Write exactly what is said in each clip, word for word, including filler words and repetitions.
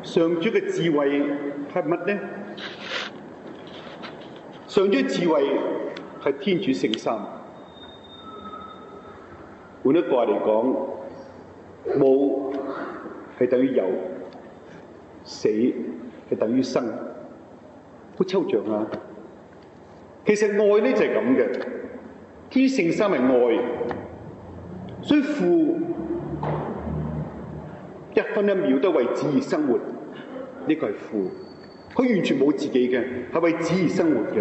上主嘅智慧係乜呢？上主嘅智慧係天主聖三。換一句話嚟講，冇係等於有，死係等於生，好抽象啊！其實愛呢就係咁嘅，天主聖三係愛，所以父一分一秒都為子而生活，呢個係父，佢完全冇自己嘅，係為子而生活嘅。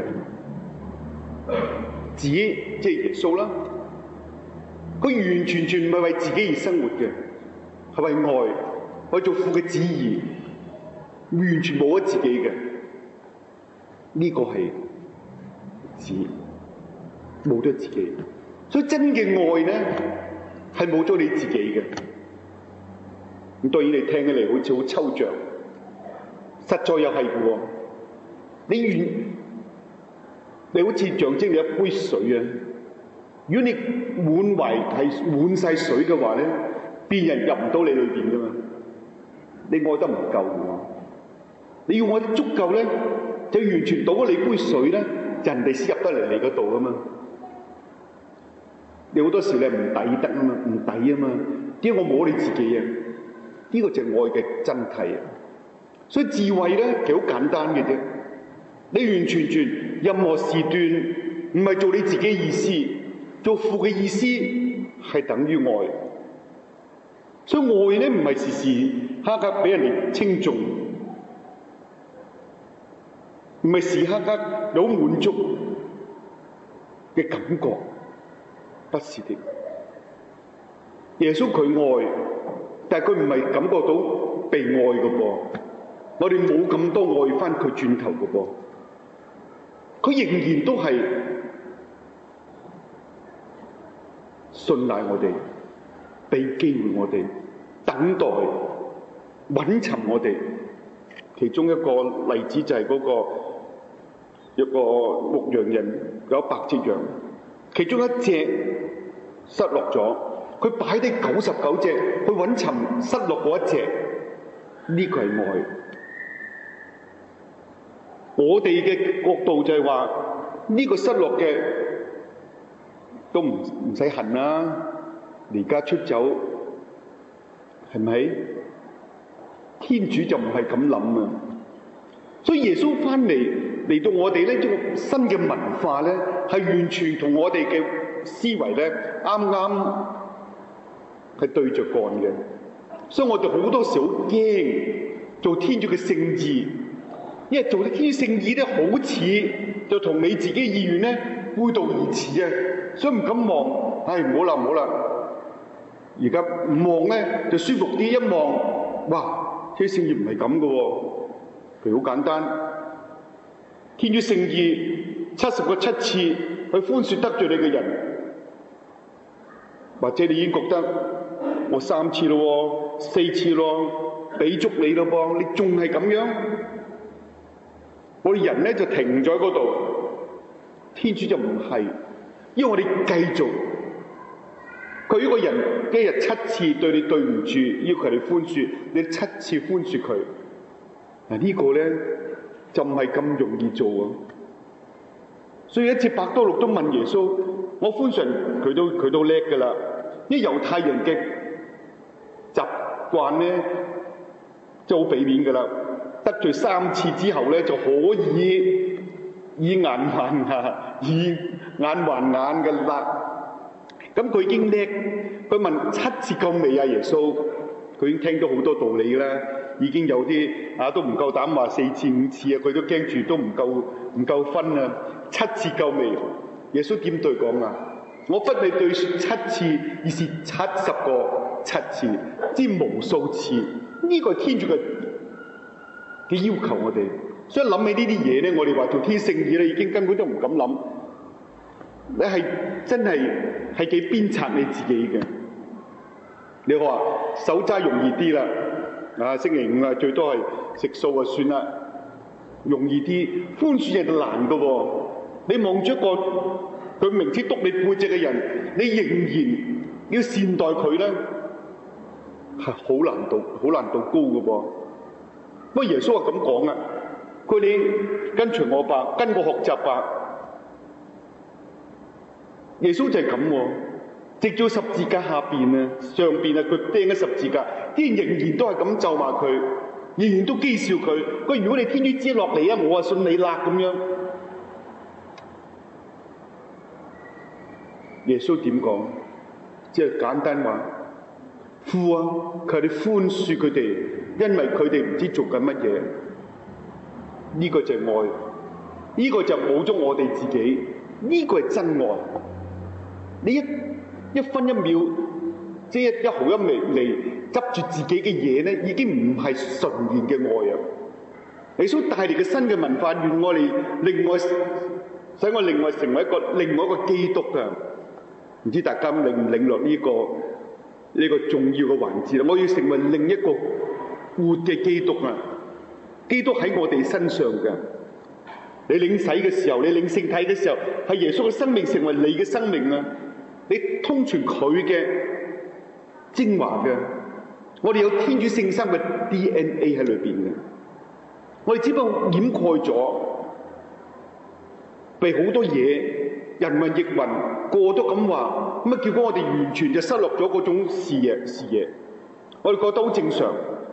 子即係耶穌啦，佢完完全全唔係為自己而生活嘅，係為愛，為做父嘅旨意，完全冇咗自己嘅。呢個係子，冇咗自己。所以真嘅愛呢，係冇咗你自己嘅。咁當然你聽起嚟好似好抽象，實在又係嘅喎。你願你好似象徵你一杯水啊！如果你滿懷係滿晒水嘅話咧，別人入唔到你裏邊噶嘛。你愛得唔夠喎，你要愛得足夠咧，就完全倒咗你杯水咧，人哋先入得嚟你嗰度啊嘛。你好多時你唔抵得啊嘛，唔抵啊嘛，點解我冇你自己啊？呢個就係愛嘅真諦啊！所以智慧咧，其實好簡單嘅啫。你完全全任何時段唔係做你自己意思，做父嘅意思係等於愛。所以愛咧唔係時時刻刻俾人哋稱頌，唔係時刻刻有滿足嘅感覺，不是的。耶穌佢愛，但係佢唔係感覺到被愛嘅噃。我哋冇咁多愛翻佢轉頭嘅噃。佢仍然都係信賴我哋，俾機會我哋，等待、揾尋我哋。其中一個例子就係嗰個一個牧羊人有一百隻羊，其中一隻失落咗，佢擺低九十九隻去揾尋失落嗰一隻，呢個係愛。我哋嘅角度就係話呢個失落嘅都唔唔使恨啦，離家出走係咪？天主就唔係咁諗啊！所以耶穌翻嚟嚟到我哋呢種新嘅文化咧，係完全同我哋嘅思維咧啱啱係對着幹嘅。所以我哋好多時好驚做天主嘅聖意。因為做啲天主聖意咧，好似就同你自己意願咧背道而馳啊，所以唔敢望。唉，唔好啦，唔好啦。而家唔望咧就舒服啲，一望，哇！天主聖意唔係咁嘅喎。譬如好簡單，天主聖意七十個七次去寬恕得罪你嘅人，或者你已經覺得我三次咯，四次咯，俾足你咯噃，你仲係咁樣？我哋人咧就停咗喺嗰度，天主就唔係，因為我哋繼續，佢一個人一日七次對你對唔住，要求你寬恕，你七次寬恕佢，嗱呢個咧就唔係咁容易做啊！所以一次伯多祿都問耶穌，我寬恕人，佢都佢都叻噶啦，因為猶太人嘅習慣咧就好俾面噶啦。得罪三次之後咧，就可以以眼還眼，以眼還眼嘅啦。咁佢已經叻，佢問七次夠未啊？耶穌，佢已經聽到好多道理啦，已經有啲啊都唔夠膽話四次五次啊，佢都驚住都唔夠唔夠分啊。七次夠未？耶穌點對講啊？我不你對説七次，而是七十個七次，之無數次。呢、這個係天主嘅嘅要求我哋，所以諗起呢啲嘢咧，我哋話做天聖意咧，已經根本都唔敢諗。你係真係係幾鞭策你自己嘅。你話守齋容易啲啦，啊星期五啊最多係食素啊算啦，容易啲。寬恕係難嘅喎，你望住一個佢明知督你背脊嘅人，你仍然要善待佢咧，係好難度，好難度高嘅噃。 不過耶穌話咁講啊，佢你跟隨我吧，跟我學習吧。耶穌就係咁喎，直到十字架下邊啊，上邊啊，佢釘咗十字架，啲人仍然都係咁咒罵佢，仍然都譏笑佢。佢如果你天主子落嚟啊，我啊信你啦咁樣。耶穌點講？即係簡單話，父啊，求你寬恕佢哋，因為佢哋唔知做緊乜嘢。呢個就係愛，呢個就冇咗我哋自己，呢個係真愛。你一一分一秒，即係一毫一微嚟執住自己嘅嘢咧，已經唔係純然嘅愛啊！耶穌帶嚟嘅新嘅文化，願我哋另外使我另外成為一個另外一個基督啊！唔知大家領唔領略呢個呢個重要嘅環節啦？我要成為另一個活嘅基督啊！基督喺我哋身上嘅，你領洗嘅時候，你領聖體嘅時候，係耶穌嘅生命成為你嘅生命啊！你通傳佢嘅精華嘅，我哋有天主聖心嘅 D N A 喺裏邊嘅，我哋只不過掩蓋咗，被好多嘢。人云亦云，個個都咁話，咁啊結果我哋完全就失落咗嗰種視野視野，我哋覺得好正常。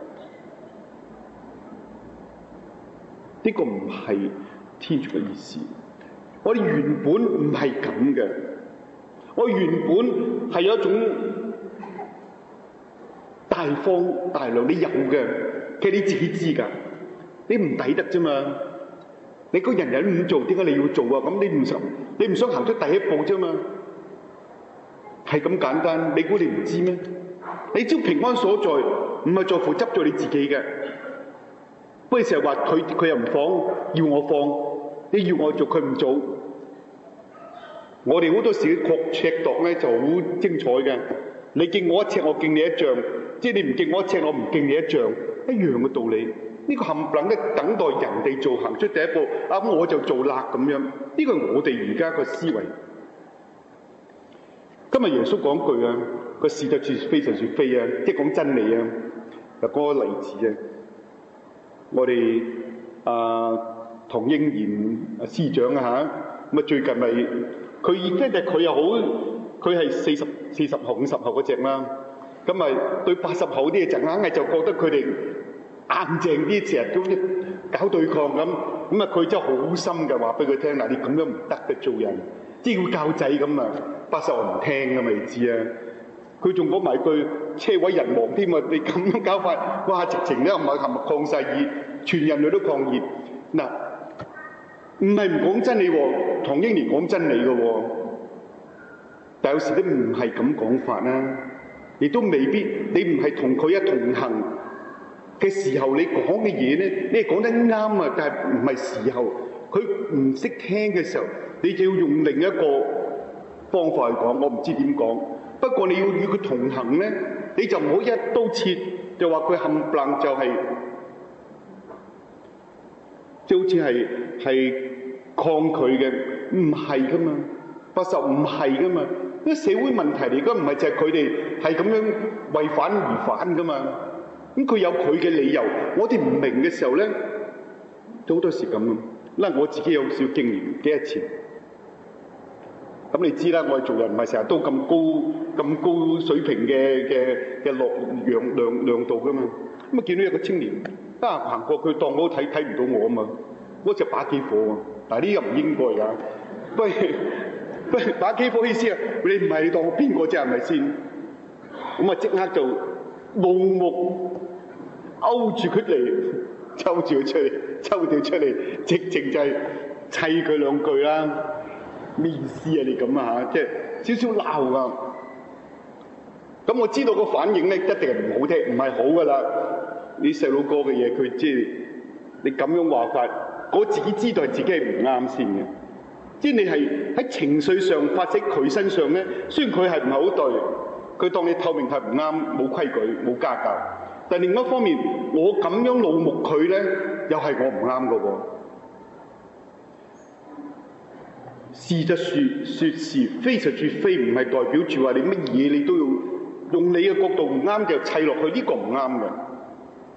呢個唔係天主嘅意思，我哋原本唔係咁嘅，我原本係有一種大方大量，你有嘅，其實你自己知㗎，你唔抵得啫嘛。你個人人唔做，點解你要做啊？咁你唔想，你唔想行出第一步啫嘛？係咁簡單，你估你唔知咩？你知平安所在，唔係在乎執咗你自己嘅。不過你成日話佢佢又唔放，要我放，你要我做佢唔做。我哋好多時確尺度咧就好精彩嘅。你敬我一尺，我敬你一丈；即係你唔敬我一尺，我唔敬你一丈，一樣嘅道理。呢個冚唪唥咧等待人哋做，行出第一步，啊咁我就做啦咁樣。呢個係我哋而家個思維。今日耶穌講句啊，個是就是非就是非啊，即係講真理啊。嗱，嗰個例子啊，我哋啊唐英年司長啊嚇，咁啊最近咪佢即係佢又好，佢係四十四十後五十後嗰隻啦。咁咪對八十後啲嘢就硬係就覺得佢哋硬淨啲，成日都搞對抗咁，咁啊佢真係好心嘅話俾佢聽，嗱你咁樣唔得嘅做人，即係要教仔咁啊，八十後唔聽噶嘛，你知啊？佢仲講埋句車毀人亡添啊！你咁樣搞法，哇！直情咧唔係冚抗世熱，全人類都抗熱。嗱，唔係唔講真理喎，唐英年講真理嘅喎，但有時都唔係咁講法啦，亦都未必你唔係同佢一同行嘅時候，你講嘅嘢咧，你係講得啱啊，但係唔係時候，佢唔識聽嘅時候，你就要用另一個方法去講。我唔知點講，不過你要與佢同行咧，你就唔好一刀切，就話佢冚唪唥就係、是，即好似係係抗拒嘅，唔係噶嘛，八十唔係噶嘛，啲社會問題嚟，而家唔係就係佢哋係咁樣為反而反噶嘛。咁佢有佢嘅理由，我哋唔明嘅時候咧，就好多時咁咯。嗱，我自己有少經驗，幾日前，咁你知啦，我哋做人唔係成日都咁高咁高水平嘅嘅嘅落量量量度噶嘛。咁啊見到有個青年，啊行過佢當我睇睇唔到我啊嘛，嗰隻把幾火喎。嗱呢個唔應該㗎，不如不如把幾火意思啊？你唔係你當我邊個啫？係咪先？咁啊即刻就怒目勾住佢嚟，抽住佢出嚟，抽掉出嚟，直情就係砌佢兩句啦。咩意思啊？你咁啊嚇，即係少少鬧啊！咁我知道個反應咧，一定係唔好聽，唔係好噶啦。你細佬哥嘅嘢，佢即係你咁樣話法，我自己知道係自己係唔啱先嘅。即係你係喺情緒上發喺佢身上咧，雖然佢係唔係好對，佢當你透明係唔啱，冇規矩，冇家教。但另一方面，我咁樣怒目佢咧，又係我唔啱嘅喎。是就説説是，非就説非，唔係代表住話你乜嘢你都要用你嘅角度唔啱就砌落去，呢個唔啱嘅。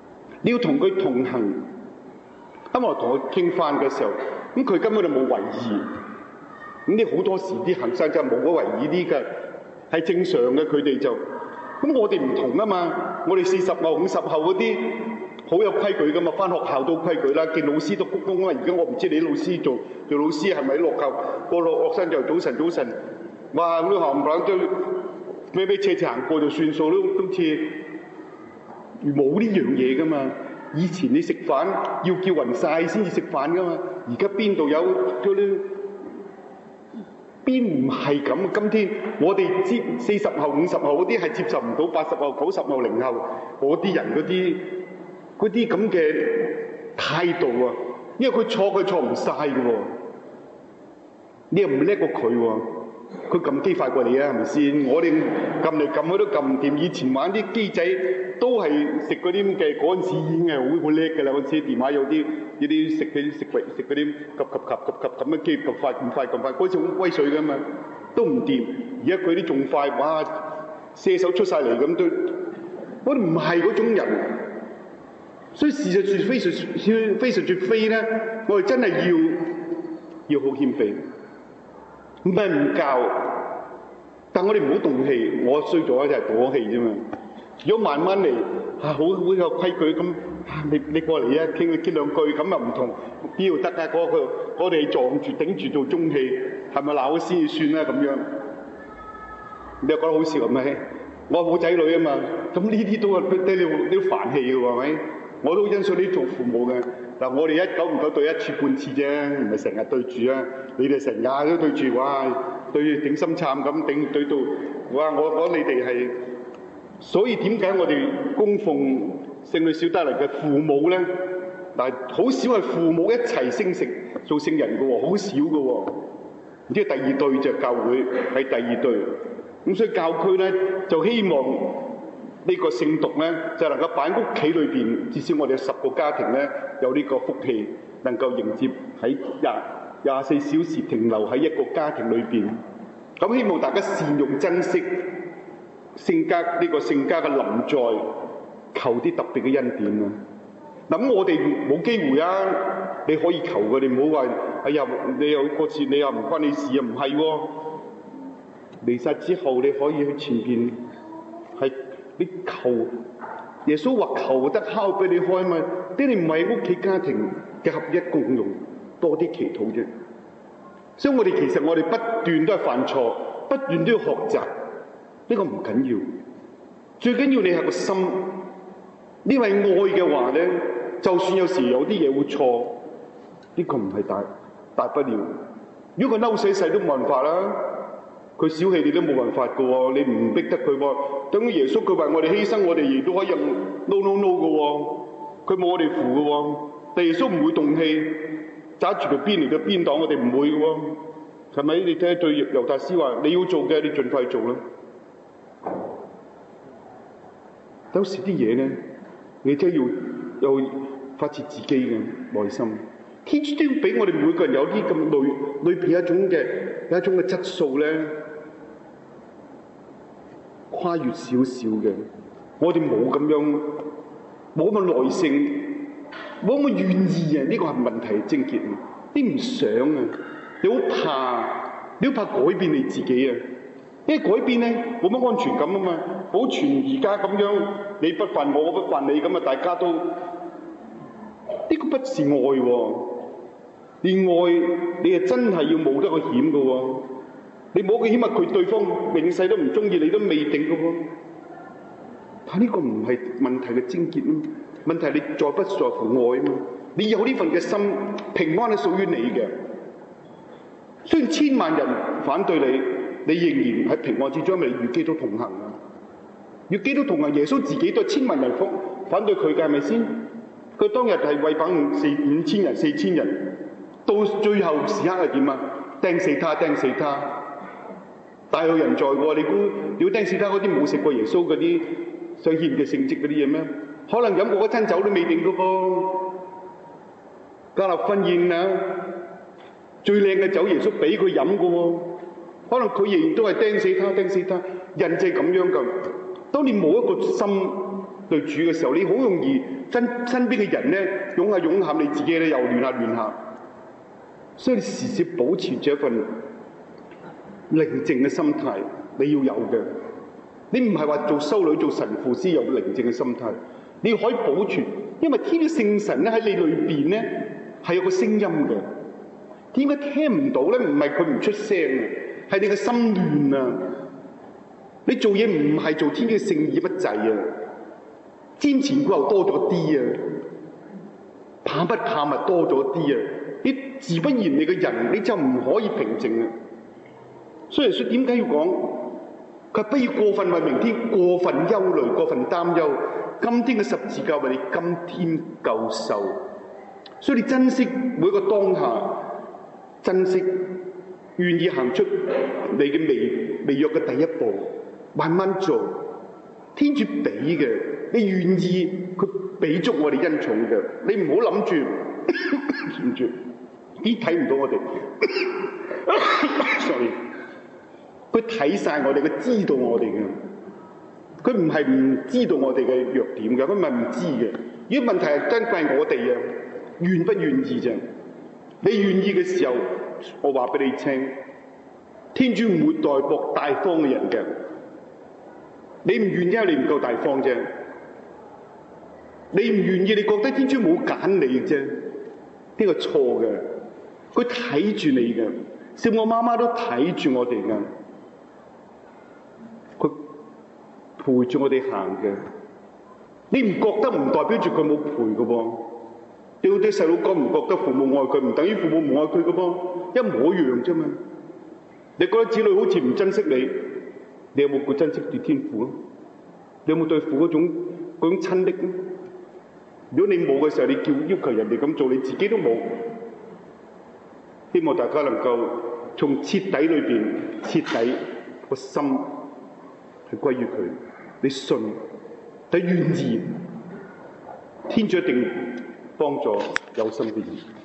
你要同佢同行。咁我同佢傾翻嘅時候，咁佢根本就冇為意。咁啲好多時啲行山真係冇乜為意啲嘅，係正常嘅。佢哋就咁，我哋唔同啊嘛。我哋四十後、五十後嗰啲好有規矩噶嘛，翻學校都規矩啦，見老師都鞠躬啊。而家我唔知你啲老師做做老師係咪落校個落學生就早晨早晨，哇！咁啲冚唪唥都咩咩斜斜行過就算數咯，今次冇呢樣嘢噶嘛。以前你食飯要叫勻晒先至食飯噶嘛，而家邊度有嗰啲？邊唔係咁？今天我哋接四十後、五十後嗰啲係接受唔到八十後、九十後、零後嗰啲人嗰啲嗰啲咁嘅態度啊！因為佢錯佢錯唔晒嘅喎，你又唔叻過佢喎，佢撳機快過你啊，係咪先？我哋撳嚟撳去都撳唔掂。以前玩啲機仔都係食嗰啲咁嘅，嗰陣時已經係好好叻㗎啦。嗰陣時電話有啲有啲食嗰啲食為食嗰啲及及及及及咁樣機咁快咁快咁快，嗰陣時好威水㗎嘛，都唔掂。而家佢啲仲快，哇！射手出晒嚟咁都，我哋唔係嗰種人。所以事實上非常非常絕非咧，我哋真係要要好謙卑。唔係唔教，但我哋唔好動氣。我衰咗就係動氣啫嘛。如果慢慢嚟，啊好好有規矩咁，啊你你過嚟啊，傾傾兩句咁又唔同，邊度得啊？嗰個我哋撞住頂住做中氣，係咪鬧咗先算啦？咁樣你又覺得好笑係咪？我冇仔女啊嘛，咁呢啲都係啲你都煩氣嘅喎，係咪？我都欣賞啲做父母嘅。嗱，我哋一久唔久對一次半次啫，唔係成日對住啊！你哋成日都對住，哇！對頂心杉咁頂對到，哇！我講你哋係，所以點解我哋供奉聖女小德蘭嘅父母咧？嗱，好少係父母一齊升成做聖人嘅喎，好少嘅喎。即係第二對就教會係第二對，咁所以教區咧就希望呢個聖髑咧就能夠擺喺屋企裏邊，至少我哋有十個家庭咧有呢個福氣，能夠迎接喺廿廿四小時停留喺一個家庭裏邊。咁希望大家善用珍惜聖家呢個聖家嘅臨在，求啲特別嘅恩典啊！嗱，咁我哋冇機會啊，你可以求嘅，你唔好話哎呀，你有個事你又唔關你事啊，唔係喎。離世之後你可以去前邊係。你求耶穌話求得敲俾你開嘛？啲你唔係屋企家庭嘅合一共用，多啲祈禱啫。所以我哋其實我哋不斷都係犯錯，不斷都要學習，呢個唔緊要。最緊要你係個心，呢位愛嘅話咧，就算有時有啲嘢會錯，呢個唔係大大不了。如果佢嬲死世都冇辦法啦。佢小氣你都冇辦法嘅喎，你唔逼得佢喎。等於耶穌佢為我哋犧牲，我哋亦都可以 no no no 嘅喎。佢冇我哋扶嘅喎，但耶穌唔會動氣，揸住條鞭嚟嘅鞭擋我哋唔會嘅喎。係咪？你睇下對猶大師話：你要做嘅，你盡快做啦。有時啲嘢咧，你真係要有發自自己嘅內心。天主都要俾我哋每個人有啲咁類裏邊一種嘅有一種嘅質素咧。跨越少少嘅，我哋冇咁樣，冇咁耐性，冇咁願意啊！呢、這個係問題症結。你唔想啊，你好怕，你好怕改變你自己啊！因為改變咧冇乜安全感啊嘛，保存而家咁樣，你不犯我，我不犯你咁啊，大家都呢、這個不是愛喎、啊，你愛你係真係要冒得個險嘅喎。你冇個險物，佢對方永世都唔中意你，都未定嘅喎。但呢個唔係問題嘅症結咯，問題係你在不在乎愛啊嘛。你有呢份嘅心，平安係屬於你嘅。雖然千萬人反對你，你仍然喺平安之中，因為你與基督同行啊。與基督同行，耶穌自己都係千萬人反反對佢嘅，係咪先？佢當日係餵飽四五千人、四千人，到最後時刻係點啊？釘死他，釘死他。大有人在喎，你估要釘死他嗰啲冇食過耶穌嗰啲上獻嘅聖蹟嗰啲嘢咩？可能飲過嗰餐酒都未定嘅噃。加納婚宴啊，最靚嘅酒耶穌俾佢飲嘅喎，可能佢仍然都係釘死他，釘死他，人就係咁樣㗎。當你冇一個心對主嘅時候，你好容易身身邊嘅人咧擁下擁下，你自己咧又亂下亂下。所以你時時保持住一份寧靜嘅心態，你要有嘅。你唔係話做修女做神父先有寧靜嘅心態，你可以保存，因為天主聖神咧喺你裏邊咧係有個聲音嘅。點解聽唔到咧？唔係佢唔出聲啊，係你嘅心亂啊！你做嘢唔係做天主嘅聖意不濟啊，瞻前顧後多咗啲啊，怕不怕咪多咗啲啊！你自不然你嘅人你就唔可以平靜啊！所以說點解要講？佢不要過分為明天過分憂慮、過分擔憂。今天嘅十字架為你今天夠受，所以你珍惜每一個當下，珍惜願意行出你嘅微微弱嘅第一步，慢慢做。天主俾嘅，你願意佢俾足我哋恩寵嘅，你唔好諗住諗住啲睇唔到我哋。sorry。佢睇晒我哋，佢知道我哋嘅，佢唔係唔知道我哋嘅弱點嘅，佢唔係唔知嘅。如果問題係真係我哋啊，願不願意啫？你願意嘅時候，我話俾你聽，天主唔會待薄大方嘅人嘅。你唔願意係你唔夠大方啫，你唔願意，你覺得天主冇揀你啫，呢個錯嘅。佢睇住你嘅，聖母媽媽都睇住我哋嘅。佢陪住我哋行嘅，你唔覺得唔代表住佢冇陪嘅噃。你啲細佬哥唔覺得父母愛佢，唔等於父母唔愛佢嘅噃，一模一樣啫嘛。你覺得子女好似唔珍惜你，你有冇佢珍惜住天父啊？你有冇對父嗰種嗰種親昵咧？如果你冇嘅時候，你叫要求人哋咁做，你自己都冇。希望大家能夠從徹底裏邊徹底個心。係歸於佢，你信，你願意，天主一定幫助有心嘅人。